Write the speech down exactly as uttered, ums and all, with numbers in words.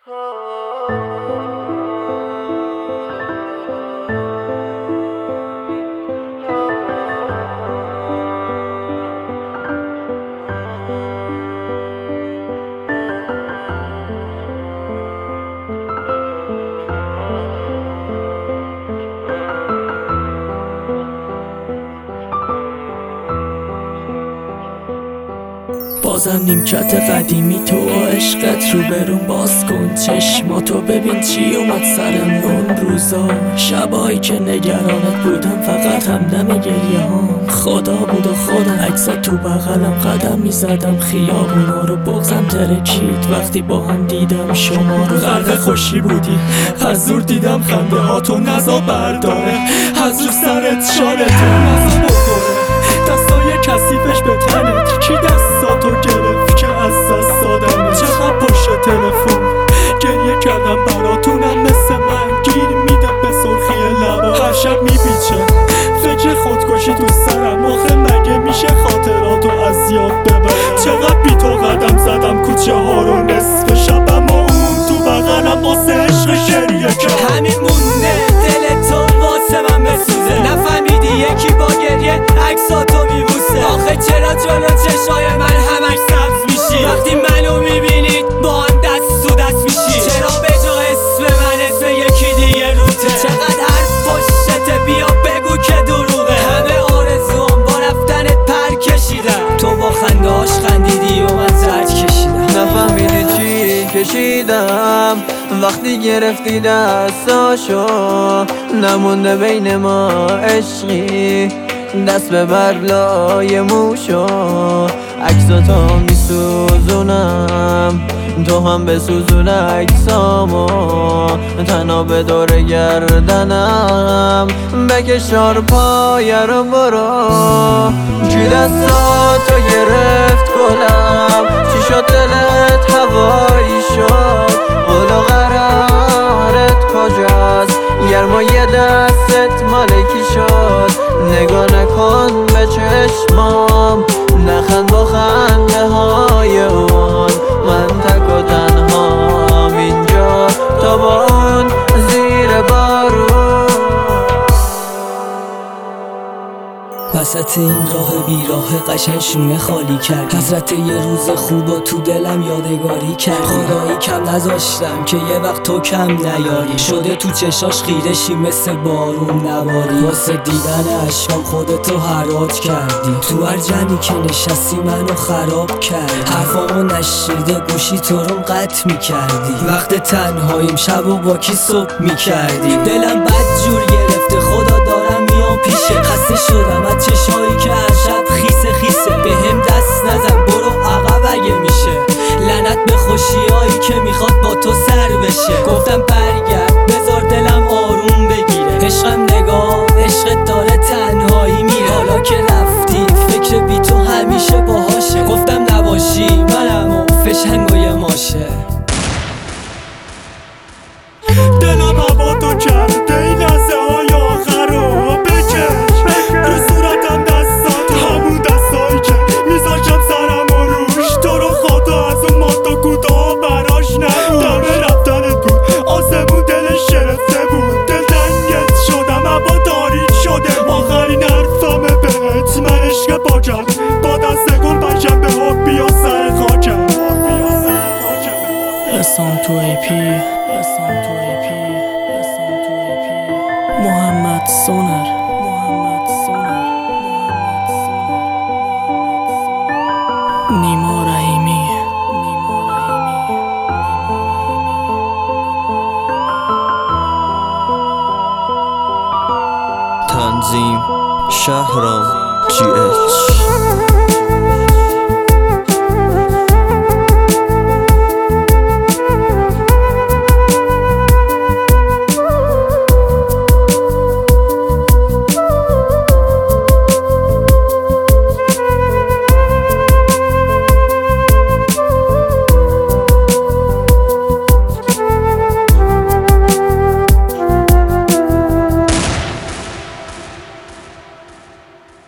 بازم نیمکت قدیمی تو عشقت رو برون باز کن چشماتو ببین چی اومد سرم اون روزا شبایی که نگرانت بودم فقط همدم گریه هم خدا بود و خودم عکست تو بغلم قدم میزدم خیابونا رو بغزم ترکید وقتی با هم دیدم شما رو غرق خوشی بودی از دور دیدم خنده هاتو نزا برداره از رو سرت شالتو نزا بخوره دستای کثیفش به تنت کی دستاتو گرفت که از دست دادمت چقدر پشت تلفن گریه کردم براتونم مثل من گیر میده به سرخی لبا هر شب میپیچه فکر خودکشی تو سرم آخه مگه میشه خاطراتو از یاد ببرم چقدر بی تو قدم زدم کوچه ها رو نصف شب اما اون تو بغلم واسه عشق شریه کرد همین مونده دل تو واسه من بسوزه نفهمیدی یکی با گریه عکساتو میبوسه آخه چرا جلو چشای من همش سبز میشی وقتی منو میبینید با هم دست تو دست میشی چرا به جا اسم من اسم یکی دیگه روته چقدر حرف پشته بیا بگو که دروغه همه آرزوام با رفتنت پر کشیدم تو با خنده هاش خندیدی و من زرد کشیدم نفهمیدی چی کشیدم وقتی گرفتی دستاشو نمونده بین ما عشقی دست به برلای موشو عکساتو میسوزونم تو هم بسوزون عکسامو تنها به دور گردنم بکشار پایه رو برو کی دستاتو گرفت گلم چی شد دلت هوایی شد قول و قرارت کجاست گرمای دستت مالکی شد نگاه نکن به چشمام نخند با خنده های اون من تک و تنهام اینجا تا با اون زیر بارون وسط این راه بیراه قشنگ شونه خالی کرد حضرت یه روز خوبا تو دلم یادگاری کرد خدایی کم نذاشتم که یه وقت تو کم نیاری شده تو چشاش خیرشی مثل بارون نواری واسه دیدن اشکام خودتو حرات کردی تو هر جمعی که نشستی منو خراب کرد حرفامو نشیده گوشی تو رو قطع میکردی وقت تنهاییم شب و با کی صبح میکردی دلم بد جور گرفته خدا دارم میام پیشه خسته شدم از چشایی که هر شب خیسه خیسه به هم دست نزن برو عقب اگه میشه لعنت به خوشیایی که میخواد با تو سر بشه گفتم برگرد بذار دلم آروم بگیره عشقم نگاه عشقت داره تنهایی میره حالا که رفتی فکر بی تو همیشه باهاشه گفتم نباشی منم و فشنگای ماشه دلم هوا تو کرده این لحظه های آخر رو بکش رو صورتم دستات همون دستایی که میذاشم سرم و روش تو رو خدا از اون ماتا کوتاه براش نبود دمه رفتنت بود آسمون دلش شرفته بود دل تنگت شدم هوا تاریک شده آخرین حرفمه بهت من عشق پاکم با دست گل بشم به حب بیا سر خاکم رسام تو ای پی رسام تو ای پی رسام تو ای پی محمد سونر محمد سونر محمد سونر نیما رحیمی نیما رحیمی تنظیم شهرام جی اچ